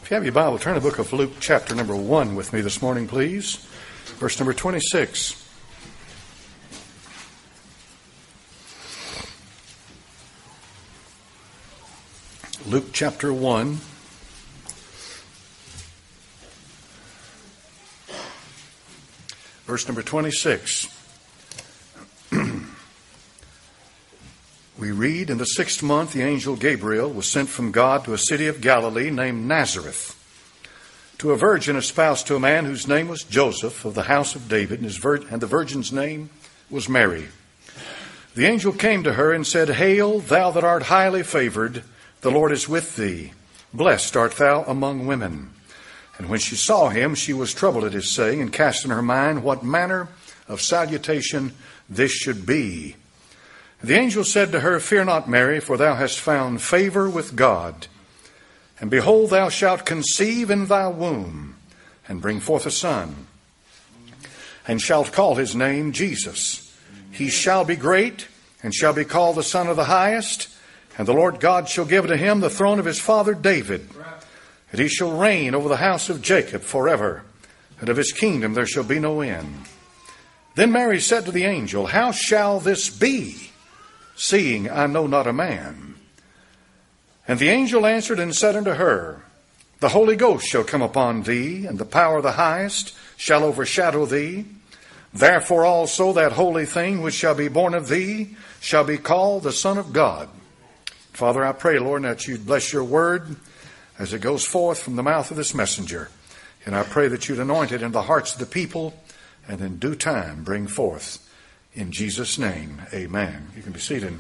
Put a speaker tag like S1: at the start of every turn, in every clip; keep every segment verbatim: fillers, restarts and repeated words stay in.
S1: If you have your Bible, turn to the book of Luke chapter number one with me this morning, please. Verse number twenty-six. Luke chapter one. Verse number twenty-six. We read, in the sixth month, the angel Gabriel was sent from God to a city of Galilee named Nazareth, to a virgin espoused to a man whose name was Joseph, of the house of David, and, his vir- and the virgin's name was Mary. The angel came to her and said, Hail, thou that art highly favored, the Lord is with thee. Blessed art thou among women. And when she saw him, she was troubled at his saying, and cast in her mind what manner of salutation this should be. The angel said to her, Fear not, Mary, for thou hast found favor with God. And behold, thou shalt conceive in thy womb, and bring forth a son, and shalt call his name Jesus. He shall be great, and shall be called the Son of the Highest, and the Lord God shall give to him the throne of his father David. And he shall reign over the house of Jacob forever, and of his kingdom there shall be no end. Then Mary said to the angel, How shall this be, seeing I know not a man? And the angel answered and said unto her, The Holy Ghost shall come upon thee, and the power of the Highest shall overshadow thee. Therefore also that holy thing which shall be born of thee shall be called the Son of God. Father, I pray, Lord, that you'd bless your word as it goes forth from the mouth of this messenger. And I pray that you'd anoint it in the hearts of the people, and in due time bring forth. In Jesus' name, amen. You can be seated.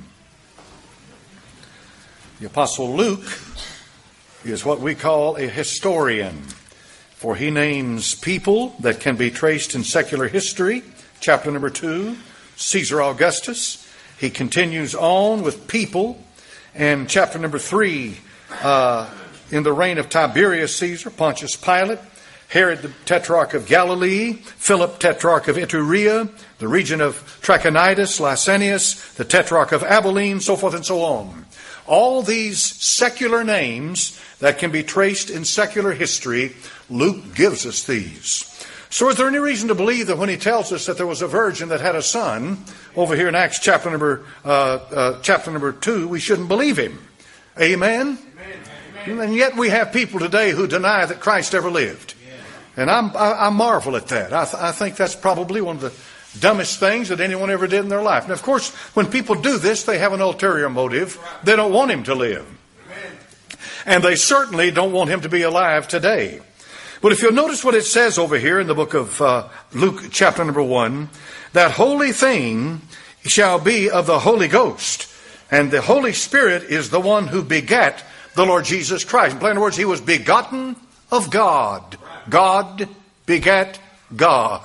S1: The Apostle Luke is what we call a historian, for he names people that can be traced in secular history. Chapter number two, Caesar Augustus. He continues on with people. And chapter number three, uh, in the reign of Tiberius Caesar, Pontius Pilate, Herod the Tetrarch of Galilee, Philip Tetrarch of Iturea, the region of Trachonitis, Lysanias, the Tetrarch of Abilene, so forth and so on. All these secular names that can be traced in secular history, Luke gives us these. So is there any reason to believe that when he tells us that there was a virgin that had a son, over here in Acts chapter number uh, uh, chapter number two, we shouldn't believe him? Amen? Amen. And yet we have people today who deny that Christ ever lived. And I'm, I, I marvel at that. I, th- I think that's probably one of the dumbest things that anyone ever did in their life. And of course, when people do this, they have an ulterior motive. They don't want him to live. And they certainly don't want him to be alive today. But if you'll notice what it says over here in the book of uh, Luke chapter number one, that holy thing shall be of the Holy Ghost. And the Holy Spirit is the one who begat the Lord Jesus Christ. In plain words, he was begotten of God. God begat God.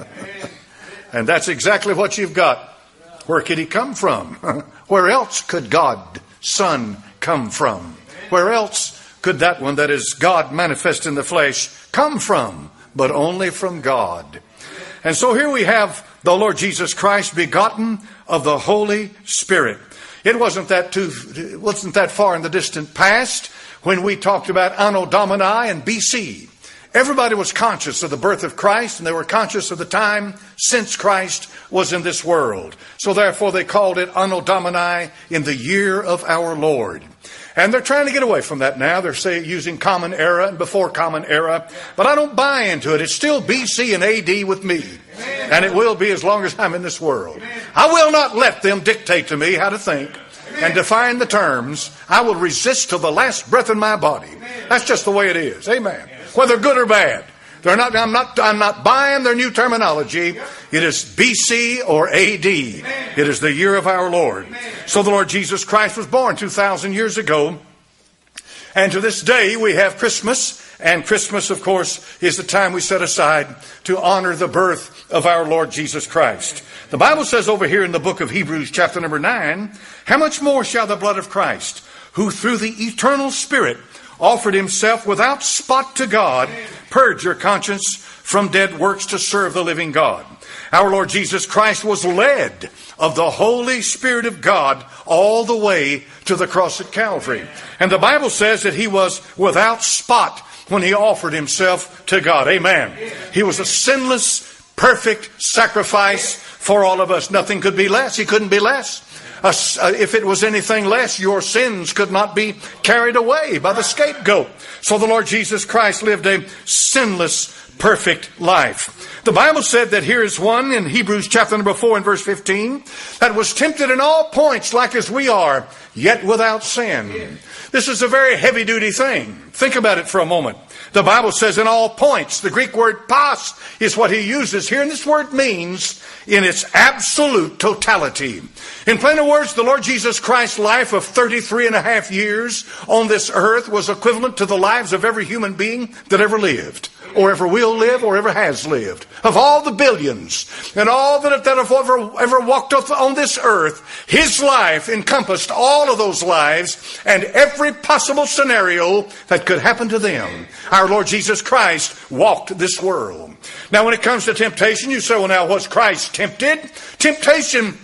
S1: And that's exactly what you've got. Where could he come from? Where else could God, Son, come from? Where else could that one that is God manifest in the flesh come from? But only from God. And so here we have the Lord Jesus Christ begotten of the Holy Spirit. It wasn't that too, it wasn't that far in the distant past when we talked about Anno Domini and B C. Everybody was conscious of the birth of Christ, and they were conscious of the time since Christ was in this world. So therefore they called it Anno Domini, in the year of our Lord. And they're trying to get away from that now. They're say, using Common Era and before Common Era. But I don't buy into it. It's still B C and A D with me. Amen. And it will be as long as I'm in this world. Amen. I will not let them dictate to me how to think. Amen. And define the terms. I will resist till the last breath in my body. Amen. That's just the way it is. Amen. Whether good or bad. They're not, I'm not, I'm not buying their new terminology. It is B C or A D. It is the year of our Lord. So the Lord Jesus Christ was born two thousand years ago. And to this day we have Christmas. And Christmas, of course, is the time we set aside to honor the birth of our Lord Jesus Christ. The Bible says over here in the book of Hebrews, chapter number nine, How much more shall the blood of Christ, who through the eternal Spirit offered himself without spot to God, purge your conscience from dead works to serve the living God. Our Lord Jesus Christ was led of the Holy Spirit of God all the way to the cross at Calvary. And the Bible says that he was without spot when he offered himself to God. Amen. He was a sinless, perfect sacrifice for all of us. Nothing could be less. He couldn't be less. Uh, if it was anything less, your sins could not be carried away by the scapegoat. So the Lord Jesus Christ lived a sinless, perfect life. The Bible said that here is one in Hebrews chapter number four and verse fifteen that was tempted in all points like as we are, yet without sin. This is a very heavy-duty thing. Think about it for a moment. The Bible says in all points. The Greek word pas is what he uses here, and this word means in its absolute totality. In plain words, the Lord Jesus Christ's life of thirty-three and a half years on this earth was equivalent to the lives of every human being that ever lived, or ever will live, or ever has lived. Of all the billions and all that, that have ever, ever walked on this earth, his life encompassed all of those lives and every possible scenario that could happen to them. Our Lord Jesus Christ walked this world. Now, when it comes to temptation, you say, well, now, was Christ tempted? Temptation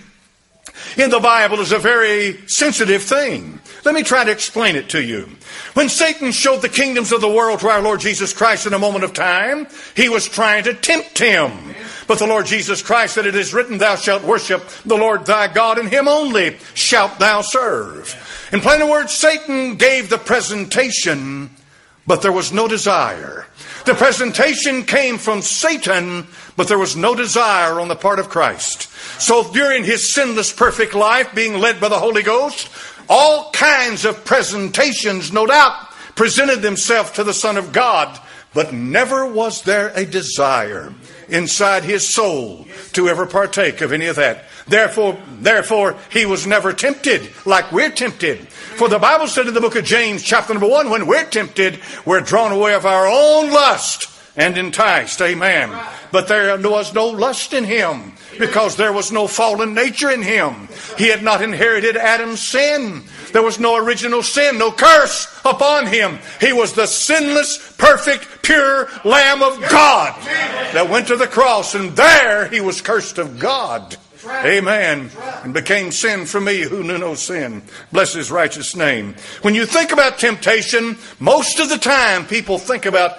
S1: in the Bible is a very sensitive thing. Let me try to explain it to you. When Satan showed the kingdoms of the world to our Lord Jesus Christ in a moment of time, he was trying to tempt him. But the Lord Jesus Christ said, it is written, thou shalt worship the Lord thy God, and him only shalt thou serve. In plain words, Satan gave the presentation, but there was no desire. The presentation came from Satan, but there was no desire on the part of Christ. So during his sinless, perfect life, being led by the Holy Ghost, all kinds of presentations, no doubt, presented themselves to the Son of God, but never was there a desire inside his soul to ever partake of any of that. Therefore, therefore, he was never tempted like we're tempted. For the Bible said in the book of James, chapter number one, when we're tempted, we're drawn away of our own lust and enticed. Amen. But there was no lust in him because there was no fallen nature in him. He had not inherited Adam's sin. There was no original sin, no curse upon him. He was the sinless, perfect, pure Lamb of God that went to the cross, and there he was cursed of God. Amen. And became sin for me who knew no sin. Bless his righteous name. When you think about temptation, most of the time people think about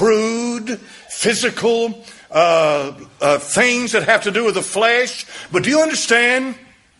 S1: crude, physical uh, uh, things that have to do with the flesh. But do you understand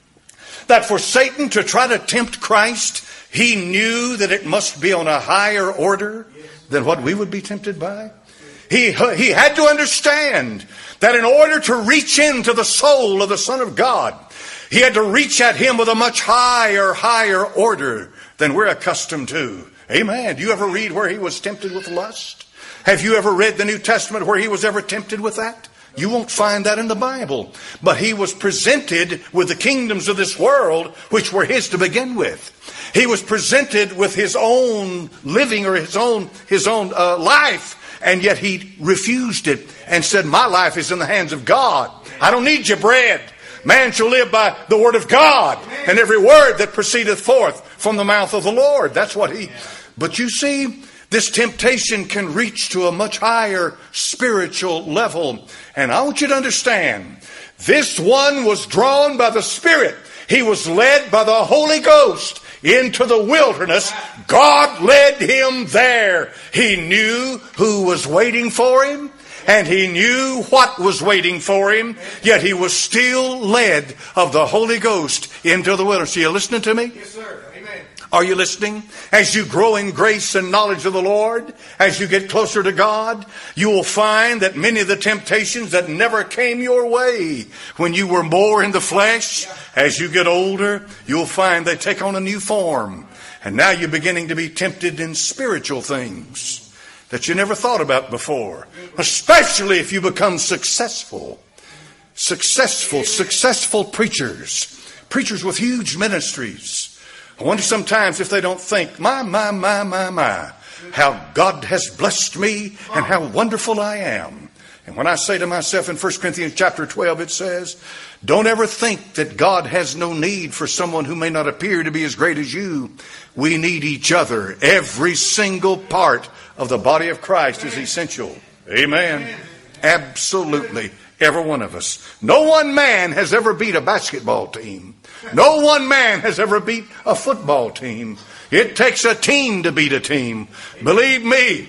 S1: that for Satan to try to tempt Christ, he knew that it must be on a higher order than what we would be tempted by? He, he had to understand that in order to reach into the soul of the Son of God, he had to reach at him with a much higher, higher order than we're accustomed to. Amen. Do you ever read where he was tempted with lust? Have you ever read the New Testament where he was ever tempted with that? You won't find that in the Bible. But he was presented with the kingdoms of this world, which were his to begin with. He was presented with his own living or his own, his own uh, life. And yet he refused it and said, my life is in the hands of God. I don't need your bread. Man shall live by the word of God and every word that proceedeth forth from the mouth of the Lord. That's what he... But you see, this temptation can reach to a much higher spiritual level. And I want you to understand, this one was drawn by the Spirit. He was led by the Holy Ghost into the wilderness. God led him there. He knew who was waiting for him, and he knew what was waiting for him, yet he was still led of the Holy Ghost into the wilderness. Are you listening to me?
S2: Yes, sir. Amen.
S1: Are you listening? As you grow in grace and knowledge of the Lord, as you get closer to God, you will find that many of the temptations that never came your way when you were more in the flesh, as you get older, you'll find they take on a new form. And now you're beginning to be tempted in spiritual things that you never thought about before. Especially if you become successful. Successful, successful preachers. Preachers with huge ministries. I wonder sometimes if they don't think, my, my, my, my, my, how God has blessed me and how wonderful I am. And when I say to myself in First Corinthians chapter twelve, it says, don't ever think that God has no need for someone who may not appear to be as great as you. We need each other. Every single part of the body of Christ is essential. Amen. Absolutely. Every one of us. No one man has ever beat a basketball team. No one man has ever beat a football team. It takes a team to beat a team. Believe me,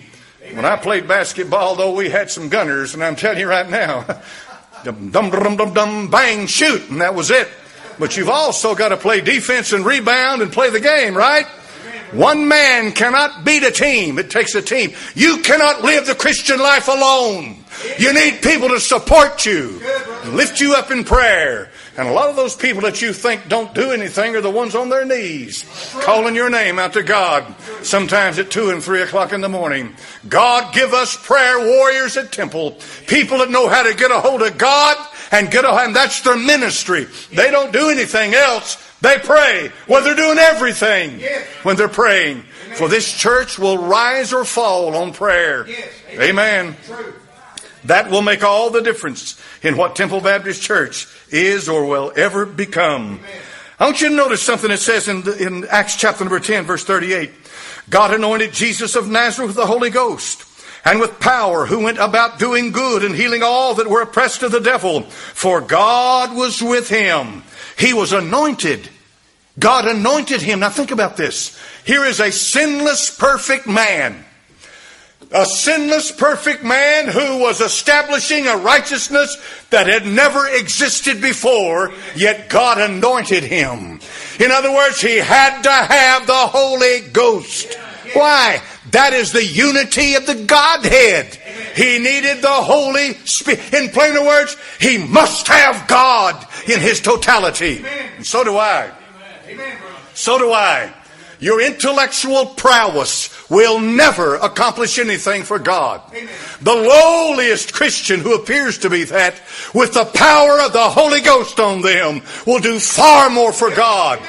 S1: When I played basketball, though, we had some gunners, and I'm telling you right now, dum dum dum dum dum bang shoot, and that was it. But you've also got to play defense and rebound and play the game, right? One man cannot beat a team. It takes a team. You cannot live the Christian life alone. You need people to support you, lift you up in prayer. And a lot of those people that you think don't do anything are the ones on their knees, calling your name out to God, sometimes at two and three o'clock in the morning. God, give us prayer warriors at Temple, people that know how to get a hold of God and get a, and that's their ministry. They don't do anything else. They pray. Well, they're doing everything when they're praying. For this church will rise or fall on prayer. Amen. That will make all the difference in what Temple Baptist Church is or will ever become. I want you to notice something it says in, the, in Acts chapter number ten, verse thirty-eight. God anointed Jesus of Nazareth with the Holy Ghost and with power, who went about doing good and healing all that were oppressed of the devil. For God was with him. He was anointed. God anointed him. Now think about this. Here is a sinless, perfect man. A sinless, perfect man who was establishing a righteousness that had never existed before, yet God anointed him. In other words, he had to have the Holy Ghost. Why? That is the unity of the Godhead. He needed the Holy Spirit. In plainer words, he must have God in his totality. And so do I. So do I. Your intellectual prowess will never accomplish anything for God. The lowliest Christian who appears to be that, with the power of the Holy Ghost on them, will do far more for God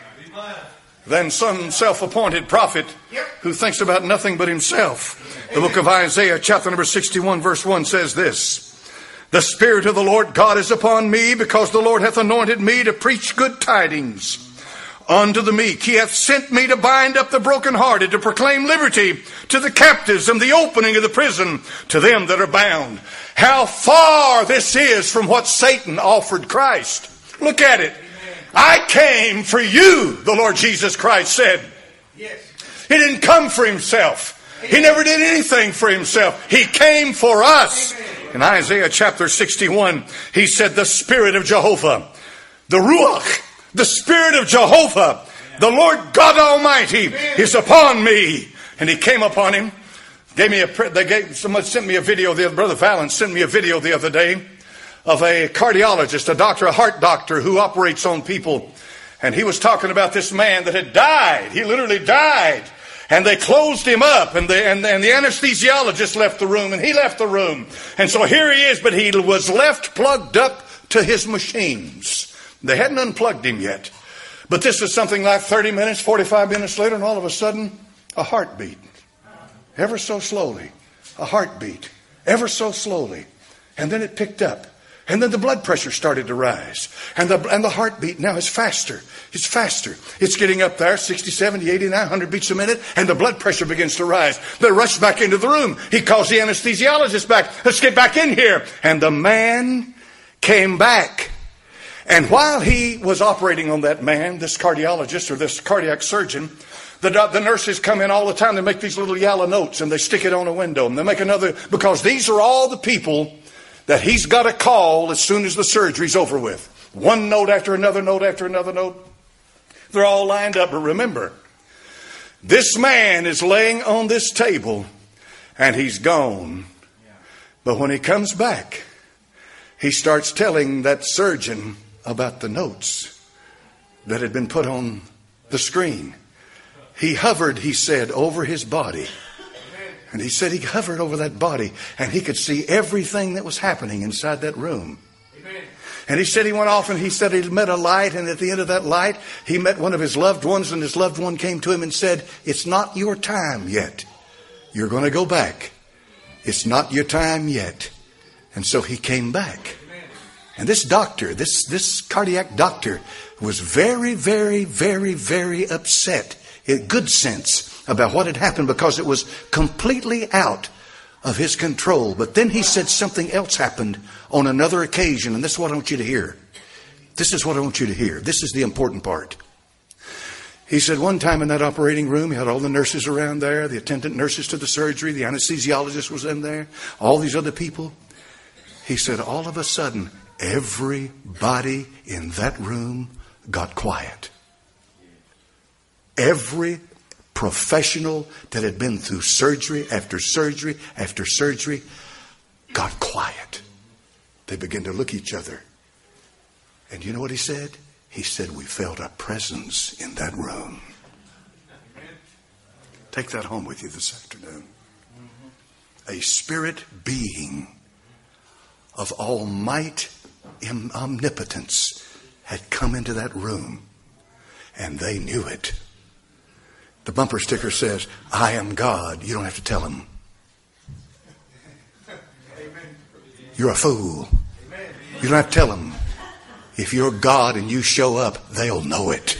S1: than some self-appointed prophet who thinks about nothing but himself. The book of Isaiah, chapter number sixty-one, verse one says this. The Spirit of the Lord God is upon me, because the Lord hath anointed me to preach good tidings unto the meek. He hath sent me to bind up the brokenhearted, to proclaim liberty to the captives, and the opening of the prison to them that are bound. How far this is from what Satan offered Christ. Look at it. I came for you, the Lord Jesus Christ said. He didn't come for himself. He never did anything for himself. He came for us. In Isaiah chapter sixty-one, he said, the Spirit of Jehovah, the Ruach, the Spirit of Jehovah, the Lord God Almighty is upon me. And he came upon him. Gave me a, they gave, someone sent me a video, the Brother Fallon sent me a video the other day of a cardiologist, a doctor, a heart doctor who operates on people. And he was talking about this man that had died. He literally died. And they closed him up, and the, and, and the anesthesiologist left the room, and he left the room. And so here he is, but he was left plugged up to his machines. They hadn't unplugged him yet. But this is something like thirty minutes, forty-five minutes later, and all of a sudden, a heartbeat. Ever so slowly. A heartbeat. Ever so slowly. And then it picked up. And then the blood pressure started to rise. And the, and the heartbeat now is faster. It's faster. It's getting up there, sixty, seventy, eighty, nine hundred beats a minute. And the blood pressure begins to rise. They rush back into the room. He calls the anesthesiologist back. Let's get back in here. And the man came back. And while he was operating on that man, this cardiologist or this cardiac surgeon, the, the nurses come in all the time. They make these little yellow notes and they stick it on a window. And they make another, because these are all the people that he's got to call as soon as the surgery's over with. One note after another note after another note. They're all lined up. But remember, this man is laying on this table and he's gone. But when he comes back, he starts telling that surgeon about the notes that had been put on the screen. He hovered, he said, over his body. And he said he hovered over that body and he could see everything that was happening inside that room. Amen. And he said he went off and he said he met a light, and at the end of that light, he met one of his loved ones, and his loved one came to him and said, it's not your time yet. You're going to go back. It's not your time yet. And so he came back. And this doctor, this, this cardiac doctor was very, very, very, very upset, in good sense, about what had happened, because it was completely out of his control. But then he said something else happened on another occasion, and this is what I want you to hear. This is what I want you to hear. This is the important part.
S2: He said one time in that operating room, he had all the nurses around there, the attendant nurses to the surgery, the anesthesiologist was in there, all these other people. He said all of a sudden, everybody in that room got quiet. Every professional that had been through surgery after surgery after surgery got quiet. They began to look at each other. And you know what he said? He said, we felt a presence in that room. Take that home with you this afternoon. A spirit being of almighty omnipotence had come into that room, and they knew it. The bumper sticker says, I am God. You don't have to tell them. You're a fool. You don't have to tell them. If you're God and you show up, they'll know it.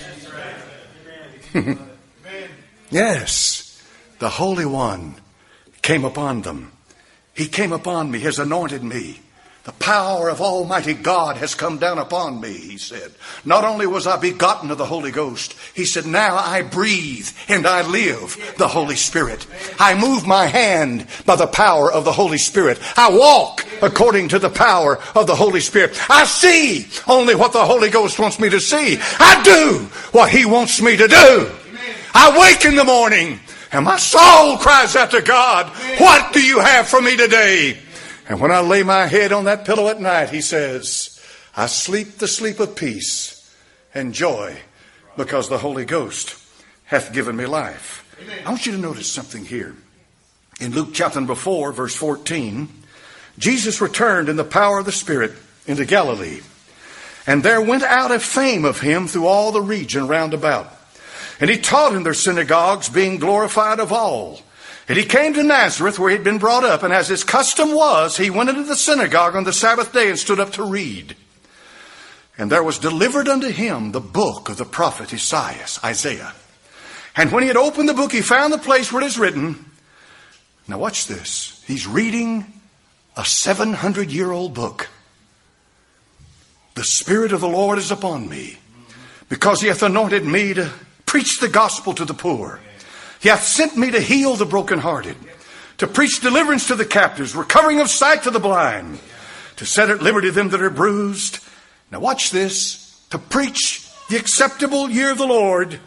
S2: Yes, the Holy One came upon them. He came upon me, has anointed me. The power of Almighty God has come down upon me, he said. Not only was I begotten of the Holy Ghost, he said, now I breathe and I live the Holy Spirit. I move my hand by the power of the Holy Spirit. I walk according to the power of the Holy Spirit. I see only what the Holy Ghost wants me to see. I do what he wants me to do. I wake in the morning and my soul cries out to God, what do you have for me today? And when I lay my head on that pillow at night, he says, I sleep the sleep of peace and joy because the Holy Ghost hath given me life. Amen. I want you to notice something here. In Luke chapter number four, verse fourteen, Jesus returned in the power of the Spirit into Galilee. And there went out a fame of him through all the region round about. And he taught in their synagogues, being glorified of all. And he came to Nazareth, where he had been brought up, and as his custom was, he went into the synagogue on the Sabbath day and stood up to read. And there was delivered unto him the book of the prophet Isaiah. And when he had opened the book, he found the place where it is written. Now watch this. He's reading a seven hundred year old book. The Spirit of the Lord is upon me, because he hath anointed me to preach the gospel to the poor. He hath sent me to heal the brokenhearted, to preach deliverance to the captives, recovering of sight to the blind, to set at liberty them that are bruised. Now watch this. To preach the acceptable year of the Lord.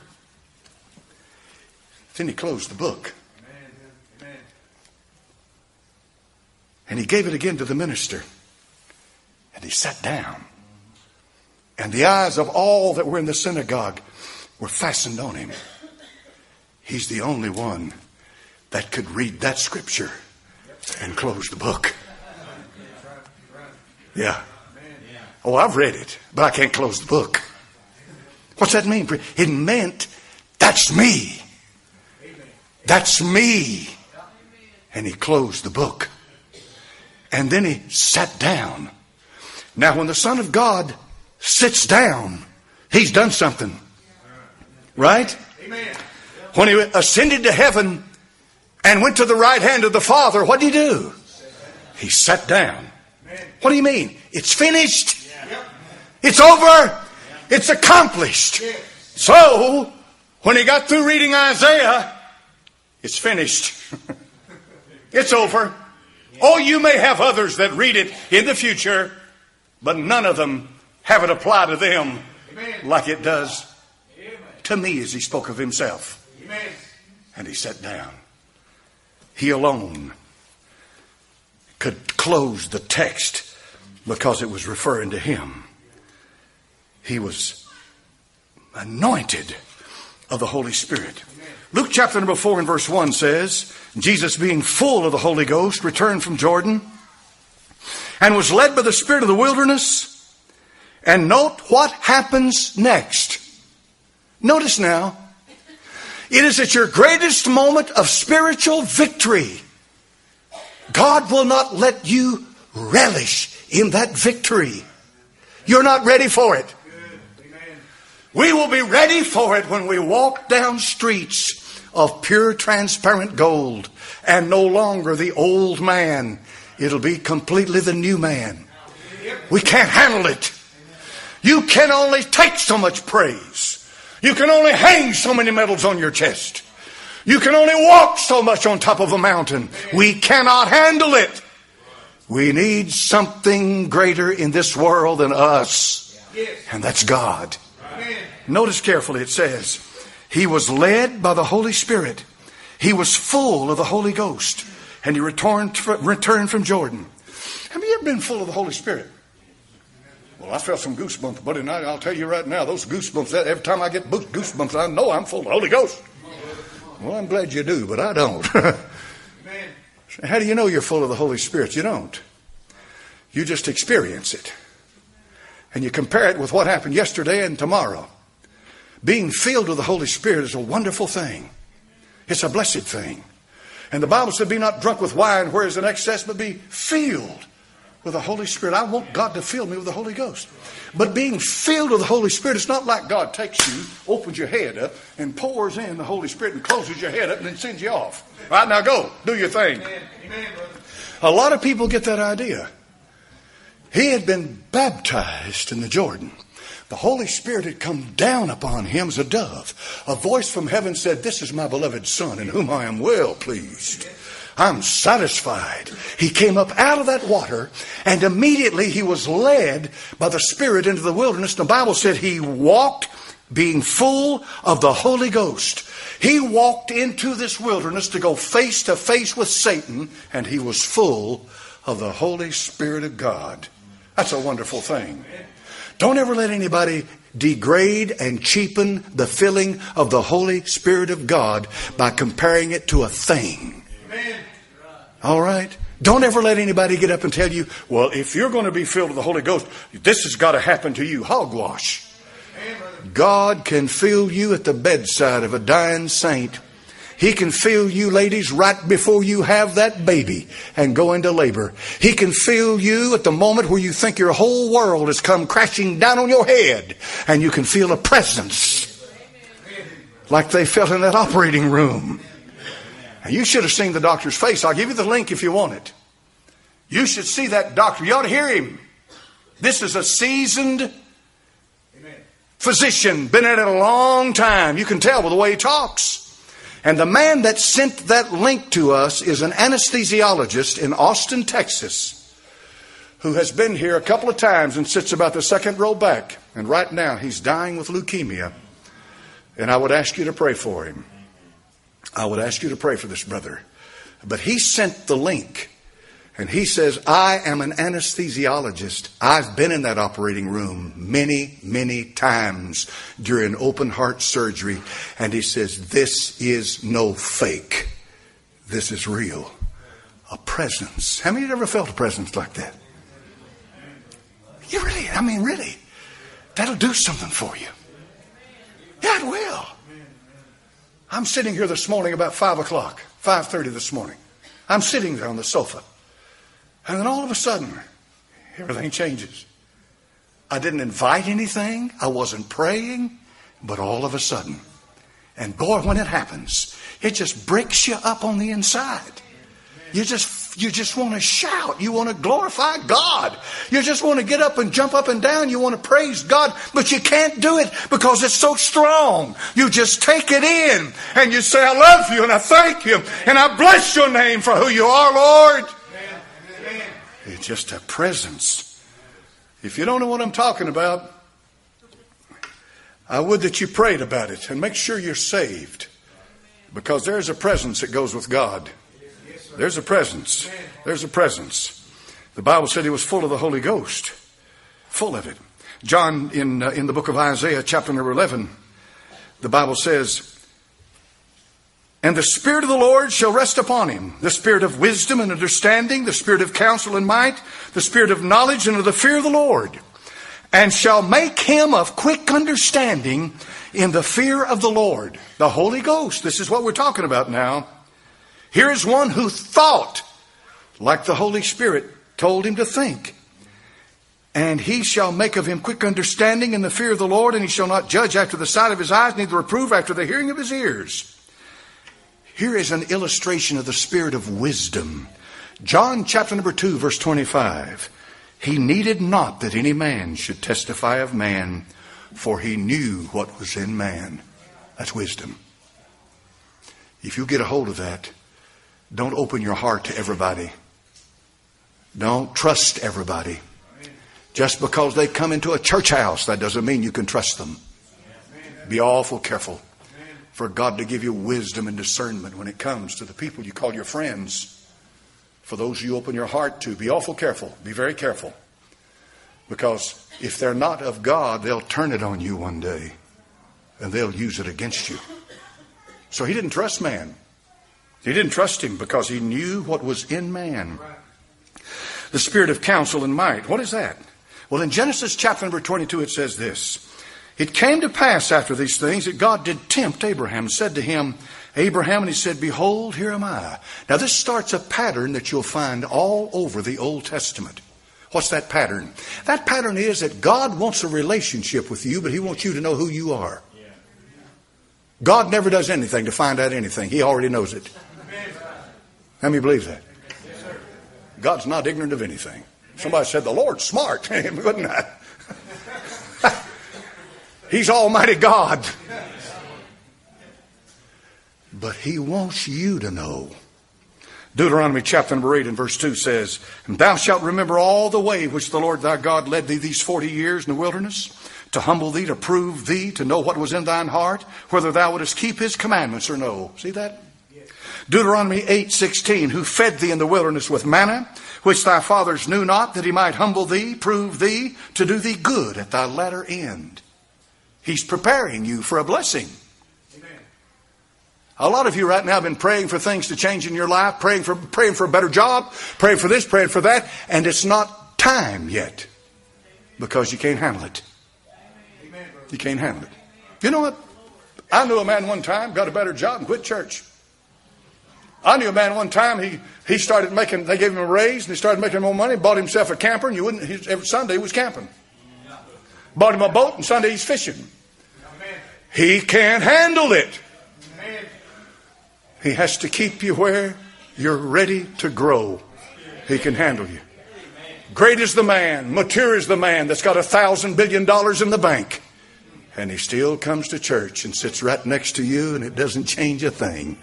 S2: Then he closed the book. And he gave it again to the minister. And he sat down. And the eyes of all that were in the synagogue were fastened on him. He's the only one that could read that scripture and close the book. Yeah. Oh, I've read it, but I can't close the book. What's that mean? It meant, that's me. That's me. And he closed the book. And then he sat down. Now, when the Son of God sits down, he's done something. Right? Amen. When he ascended to heaven and went to the right hand of the Father, what did he do? He sat down. What do you mean? It's finished. It's over. It's accomplished. So, when he got through reading Isaiah, it's finished. It's over. Oh, you may have others that read it in the future, but none of them have it apply to them like it does to me as he spoke of himself. And he sat down. He alone could close the text because it was referring to him. He was anointed of the Holy Spirit. Luke chapter number four and verse one says, Jesus being full of the Holy Ghost returned from Jordan and was led by the Spirit of the wilderness. And note what happens next. Notice now. It is at your greatest moment of spiritual victory. God will not let you relish in that victory. You're not ready for it. We will be ready for it when we walk down streets of pure transparent gold and no longer the old man. It'll be completely the new man. We can't handle it. You can only take so much praise. You can only hang so many medals on your chest. You can only walk so much on top of a mountain. We cannot handle it. We need something greater in this world than us. And that's God. Notice carefully, it says, he was led by the Holy Spirit. He was full of the Holy Ghost. And he returned, returned from Jordan. Have you ever been full of the Holy Spirit? Well, I felt some goosebumps, buddy, and I'll tell you right now, those goosebumps, every time I get goosebumps, I know I'm full of the Holy Ghost. Well, I'm glad you do, but I don't. How do you know you're full of the Holy Spirit? You don't. You just experience it. And you compare it with what happened yesterday and tomorrow. Being filled with the Holy Spirit is a wonderful thing. It's a blessed thing. And the Bible said, be not drunk with wine where is an excess, but be filled with the Holy Spirit. I want God to fill me with the Holy Ghost. But being filled with the Holy Spirit, it's not like God takes you, opens your head up, and pours in the Holy Spirit and closes your head up and then sends you off. All right, now go. Do your thing. Amen. Amen, a lot of people get that idea. He had been baptized in the Jordan. The Holy Spirit had come down upon him as a dove. A voice from heaven said, this is my beloved Son, in whom I am well pleased. I'm satisfied. He came up out of that water, and immediately he was led by the Spirit into the wilderness. The Bible said he walked being full of the Holy Ghost. He walked into this wilderness to go face to face with Satan, and he was full of the Holy Spirit of God. That's a wonderful thing. Don't ever let anybody degrade and cheapen the filling of the Holy Spirit of God by comparing it to a thing. All right? Don't ever let anybody get up and tell you, well, if you're going to be filled with the Holy Ghost, this has got to happen to you. Hogwash. God can fill you at the bedside of a dying saint. He can fill you, ladies, right before you have that baby and go into labor. He can fill you at the moment where you think your whole world has come crashing down on your head, and you can feel a presence like they felt in that operating room. And you should have seen the doctor's face. I'll give you the link if you want it. You should see that doctor. You ought to hear him. This is a seasoned physician, been at it a long time. You can tell by the way he talks. And the man that sent that link to us is an anesthesiologist in Austin, Texas, who has been here a couple of times and sits about the second row back. And right now he's dying with leukemia. And I would ask you to pray for him. I would ask you to pray for this brother. But he sent the link. And he says, I am an anesthesiologist. I've been in that operating room many, many times during open heart surgery. And he says, this is no fake. This is real. A presence. How many of you ever felt a presence like that? You really, I mean, really. That'll do something for you. Yeah, it will. I'm sitting here this morning about five o'clock, five thirty this morning. I'm sitting there on the sofa. And then all of a sudden, everything changes. I didn't invite anything. I wasn't praying. But all of a sudden, and boy, when it happens, it just breaks you up on the inside. You just, you just want to shout. You want to glorify God. You just want to get up and jump up and down. You want to praise God, but you can't do it because it's so strong. You just take it in and you say, I love you and I thank you and I bless your name for who you are, Lord. It's just a presence. If you don't know what I'm talking about, I would that you prayed about it and make sure you're saved, because there's a presence that goes with God. There's a presence. There's a presence. The Bible said he was full of the Holy Ghost. Full of it. John, in, uh, in the book of Isaiah, chapter number eleven, the Bible says, and the Spirit of the Lord shall rest upon him, the Spirit of wisdom and understanding, the Spirit of counsel and might, the Spirit of knowledge and of the fear of the Lord, and shall make him of quick understanding in the fear of the Lord. The Holy Ghost. This is what we're talking about now. Here is one who thought like the Holy Spirit told him to think. And he shall make of him quick understanding in the fear of the Lord, and he shall not judge after the sight of his eyes, neither reprove after the hearing of his ears. Here is an illustration of the spirit of wisdom. John chapter number two, verse twenty-five. He needed not that any man should testify of man, For he knew what was in man. That's wisdom. If you get a hold of that, don't open your heart to everybody. Don't trust everybody. Just because they come into a church house, that doesn't mean you can trust them. Be awful careful for God to give you wisdom and discernment when it comes to the people you call your friends. For those you open your heart to, be awful careful. Be very careful. Because if they're not of God, they'll turn it on you one day. And they'll use it against you. So he didn't trust man. He didn't trust him because he knew what was in man. The spirit of counsel and might. What is that? Well, in Genesis chapter number twenty-two, it says this. It came to pass after these things that God did tempt Abraham, said to him, Abraham, and he said, behold, here am I. Now this starts a pattern that you'll find all over the Old Testament. What's that pattern? That pattern is that God wants a relationship with you, but he wants you to know who you are. God never does anything to find out anything. He already knows it. How many believe that? God's not ignorant of anything. Somebody said, the Lord's smart. Wouldn't I? He's Almighty God. But he wants you to know. Deuteronomy chapter number eight and verse two says, and thou shalt remember all the way which the Lord thy God led thee these forty years in the wilderness, to humble thee, to prove thee, to know what was in thine heart, whether thou wouldest keep his commandments or no. See that? Yes. Deuteronomy eight sixteen, who fed thee in the wilderness with manna, which thy fathers knew not, that he might humble thee, prove thee, to do thee good at thy latter end. He's preparing you for a blessing. Amen. A lot of you right now have been praying for things to change in your life, praying for praying for a better job, praying for this, praying for that, and it's not time yet because you can't handle it. You can't handle it. You know what? I knew a man one time, got a better job and quit church. I knew a man one time, he, he started making, they gave him a raise and he started making more money, bought himself a camper, and you wouldn't, he, every Sunday he was camping. Bought him a boat and Sunday he's fishing. He can't handle it. He has to keep you where you're ready to grow. He can handle you. Great is the man, mature is the man that's got a thousand billion dollars in the bank. And he still comes to church and sits right next to you, and it doesn't change a thing.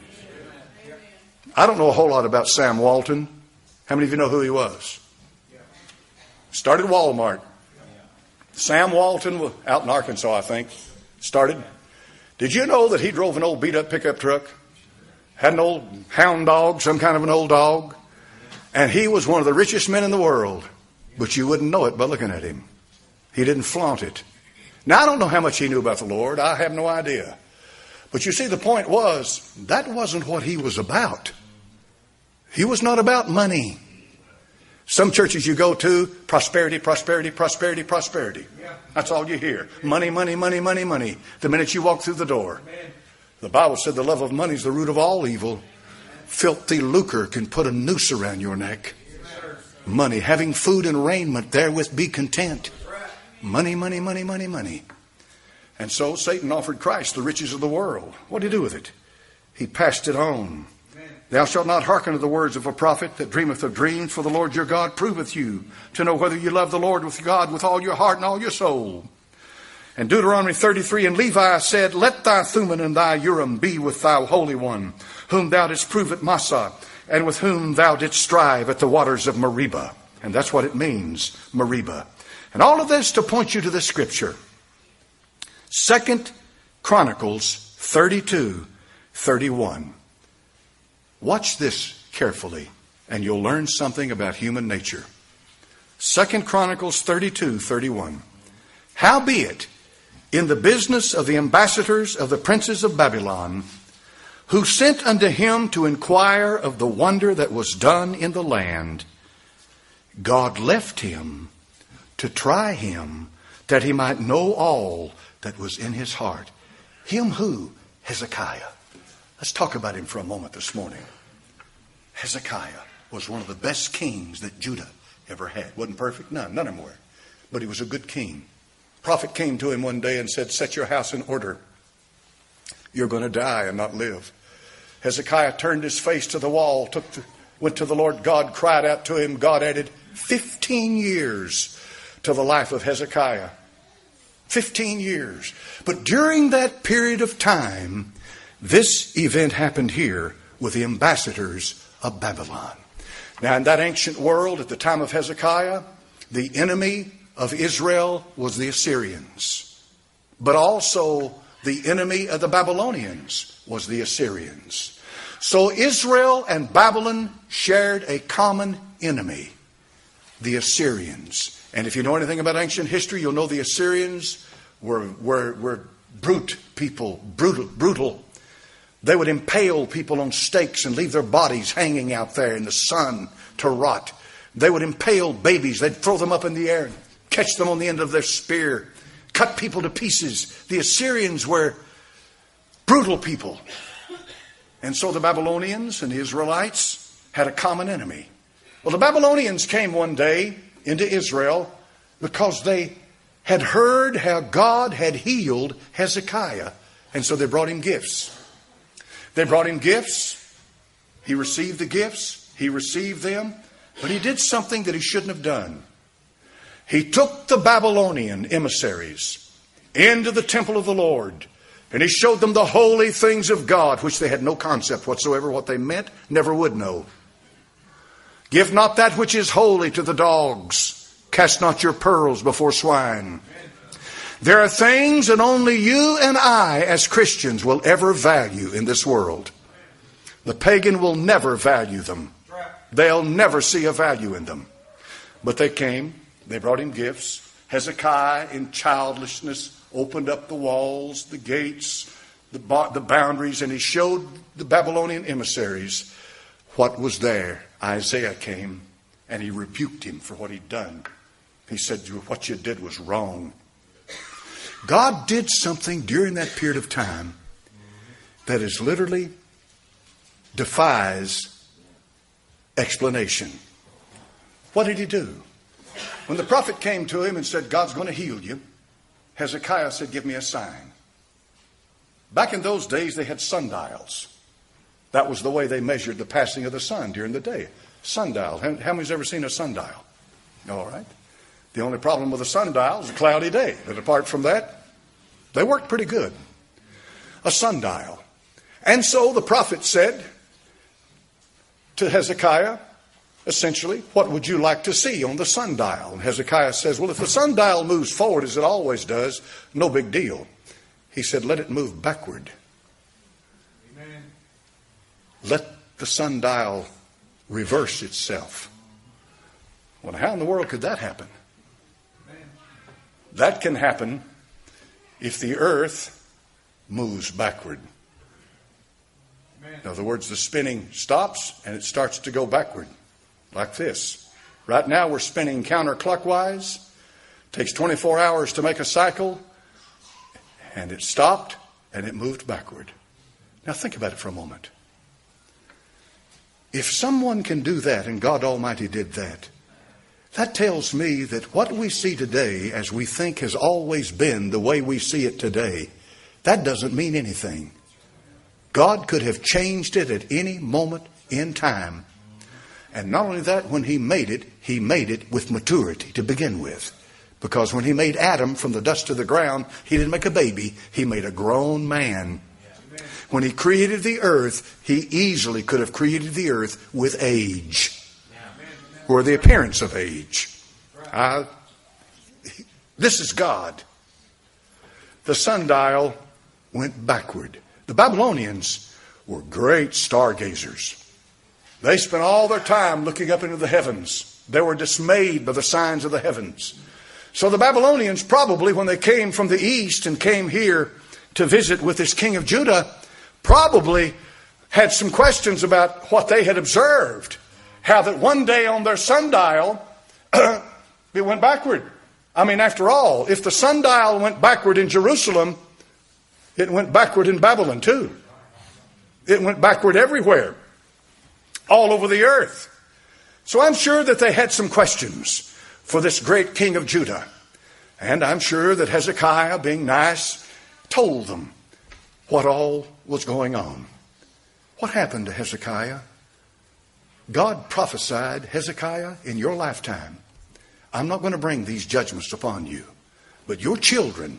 S2: I don't know a whole lot about Sam Walton. How many of you know who he was? Started Walmart. Sam Walton was out in Arkansas, I think. Started. Did you know that he drove an old beat-up pickup truck? Had an old hound dog, some kind of an old dog. And he was one of the richest men in the world. But you wouldn't know it by looking at him. He didn't flaunt it. Now, I don't know how much he knew about the Lord. I have no idea. But you see, the point was, that wasn't what he was about. He was not about money. Some churches you go to, prosperity, prosperity, prosperity, prosperity. That's all you hear. Money, money, money, money, money. The minute you walk through the door. The Bible said the love of money is the root of all evil. Filthy lucre can put a noose around your neck. Money, having food and raiment, therewith be content. Money, money, money, money, money. And so Satan offered Christ the riches of the world. What did he do with it? He passed it on. Thou shalt not hearken to the words of a prophet that dreameth of dreams, for the Lord your God proveth you to know whether you love the Lord with God with all your heart and all your soul. And Deuteronomy thirty-three, and Levi said, let thy Thummim and thy Urim be with thy Holy One, whom thou didst prove at Massah, and with whom thou didst strive at the waters of Meribah. And that's what it means, Meribah. And all of this to point you to the scripture. Second Chronicles thirty-two, thirty-one. Watch this carefully, and you'll learn something about human nature. Second Chronicles thirty-two, thirty-one. Howbeit, in the business of the ambassadors of the princes of Babylon, who sent unto him to inquire of the wonder that was done in the land, God left him to try him, that he might know all that was in his heart. Him who? Hezekiah. Let's talk about him for a moment this morning. Hezekiah was one of the best kings that Judah ever had. Wasn't perfect? None. None of them were. But he was a good king. Prophet came to him one day and said, set your house in order. You're going to die and not live. Hezekiah turned his face to the wall, took the, went to the Lord God, cried out to him. God added fifteen years to the life of Hezekiah. Fifteen years. But during that period of time, this event happened here with the ambassadors of Babylon. Now, in that ancient world, at the time of Hezekiah, the enemy of Israel was the Assyrians. But also the enemy of the Babylonians was the Assyrians. So Israel and Babylon shared a common enemy, the Assyrians. And if you know anything about ancient history, you'll know the Assyrians were, were, were brute people, brutal, brutal. They would impale people on stakes and leave their bodies hanging out there in the sun to rot. They would impale babies. They'd throw them up in the air and catch them on the end of their spear, cut people to pieces. The Assyrians were brutal people. And so the Babylonians and the Israelites had a common enemy. Well, the Babylonians came one day into Israel because they had heard how God had healed Hezekiah. And so they brought him gifts. They brought him gifts. He received the gifts. He received them. But he did something that he shouldn't have done. He took the Babylonian emissaries into the temple of the Lord, and he showed them the holy things of God, which they had no concept whatsoever what they meant, never would know. Give not that which is holy to the dogs. Cast not your pearls before swine. There are things that only you and I as Christians will ever value in this world. The pagan will never value them. They'll never see a value in them. But they came. They brought him gifts. Hezekiah, in childishness, opened up the walls, the gates, the, the boundaries, and he showed the Babylonian emissaries what was there. Isaiah came, and he rebuked him for what he'd done. He said, what you did was wrong. God did something during that period of time that is literally defies explanation. What did he do? When the prophet came to him and said, God's going to heal you, Hezekiah said, give me a sign. Back in those days, they had sundials. That was the way they measured the passing of the sun during the day. Sundial. How, how many's ever seen a sundial? All right. The only problem with a sundial is a cloudy day. But apart from that, they worked pretty good. A sundial. And so the prophet said to Hezekiah, essentially, what would you like to see on the sundial? And Hezekiah says, well, if the sundial moves forward as it always does, no big deal. He said, let it move backward. Amen. Let the sundial reverse itself. Well, how in the world could that happen? That can happen if the earth moves backward. In other words, the spinning stops and it starts to go backward like this. Right now we're spinning counterclockwise. It takes twenty-four hours to make a cycle, and it stopped and it moved backward. Now think about it for a moment. If someone can do that, and God Almighty did that, that tells me that what we see today as we think has always been the way we see it today, that doesn't mean anything. God could have changed it at any moment in time. And not only that, when he made it, he made it with maturity to begin with. Because when he made Adam from the dust of the ground, he didn't make a baby, he made a grown man. When he created the earth, he easily could have created the earth with age. Or the appearance of age. Uh, this is God. The sundial went backward. The Babylonians were great stargazers. They spent all their time looking up into the heavens. They were dismayed by the signs of the heavens. So the Babylonians probably, when they came from the east and came here to visit with this king of Judah, probably had some questions about what they had observed. How that one day on their sundial, it went backward. I mean, after all, if the sundial went backward in Jerusalem, it went backward in Babylon too. It went backward everywhere, all over the earth. So I'm sure that they had some questions for this great king of Judah. And I'm sure that Hezekiah, being nice, told them what all was going on. What happened to Hezekiah? God prophesied, Hezekiah, in your lifetime, I'm not going to bring these judgments upon you, but your children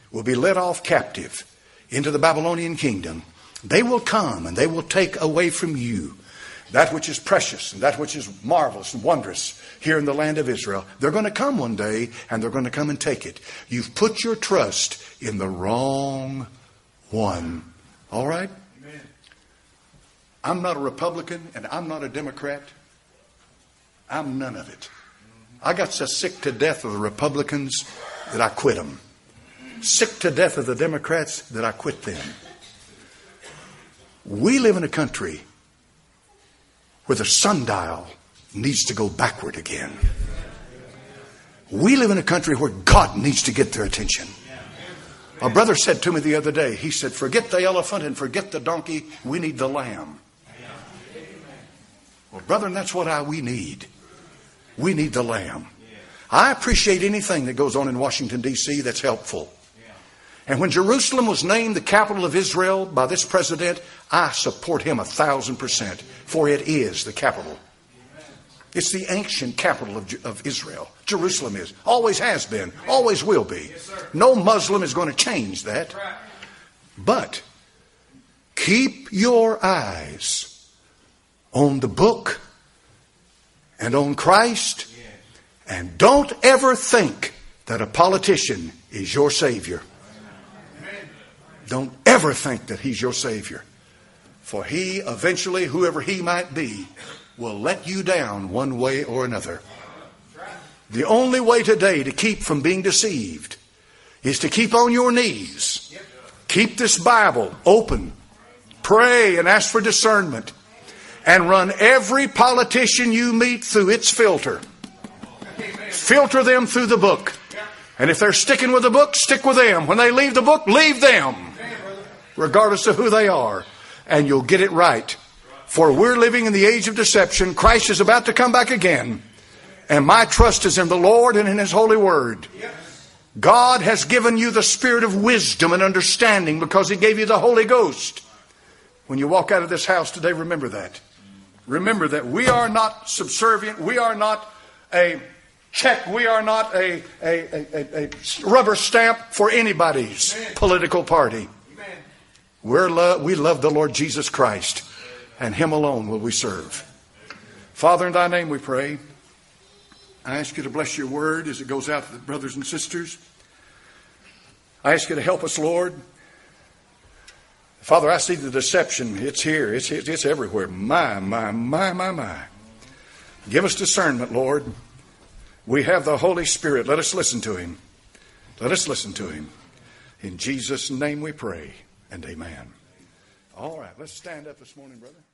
S2: will be led off captive into the Babylonian kingdom, they will come and they will take away from you that which is precious and that which is marvelous and wondrous here in the land of Israel. They're going to come one day and they're going to come and take it. You've put your trust in the wrong one. All right? Amen. I'm not a Republican and I'm not a Democrat. I'm none of it. I got so sick to death of the Republicans that I quit them. Sick to death of the Democrats that I quit them. We live in a country where the sundial needs to go backward again. We live in a country where God needs to get their attention. A brother said to me the other day, he said, forget the elephant and forget the donkey. We need the lamb. Well, brethren, that's what I, we need. We need the lamb. I appreciate anything that goes on in Washington, D C that's helpful. And when Jerusalem was named the capital of Israel by this president, I support him a thousand percent, for it is the capital. It's the ancient capital of, of Israel. Jerusalem is. Always has been. Always will be. No Muslim is going to change that. But keep your eyes on the book and on Christ. And don't ever think that a politician is your Savior. Don't ever think that he's your Savior. For he, eventually, whoever he might be, will let you down one way or another. The only way today to keep from being deceived is to keep on your knees. Keep this Bible open. Pray and ask for discernment. And run every politician you meet through its filter. Filter them through the book. And if they're sticking with the book, stick with them. When they leave the book, leave them. Regardless of who they are. And you'll get it right. For we're living in the age of deception. Christ is about to come back again. And my trust is in the Lord and in His holy word. God has given you the spirit of wisdom and understanding because He gave you the Holy Ghost. When you walk out of this house today, remember that. Remember that we are not subservient. We are not a check. We are not a, a, a, a rubber stamp for anybody's Amen. Political party. Amen. We're lo- we love the Lord Jesus Christ, and Him alone will we serve. Father, in Thy name we pray. I ask You to bless Your word as it goes out to the brothers and sisters. I ask You to help us, Lord. Father, I see the deception. It's here. It's, it's, it's everywhere. My, my, my, my, my. Give us discernment, Lord. We have the Holy Spirit. Let us listen to Him. Let us listen to Him. In Jesus' name we pray, and amen. All right, let's stand up this morning, brother.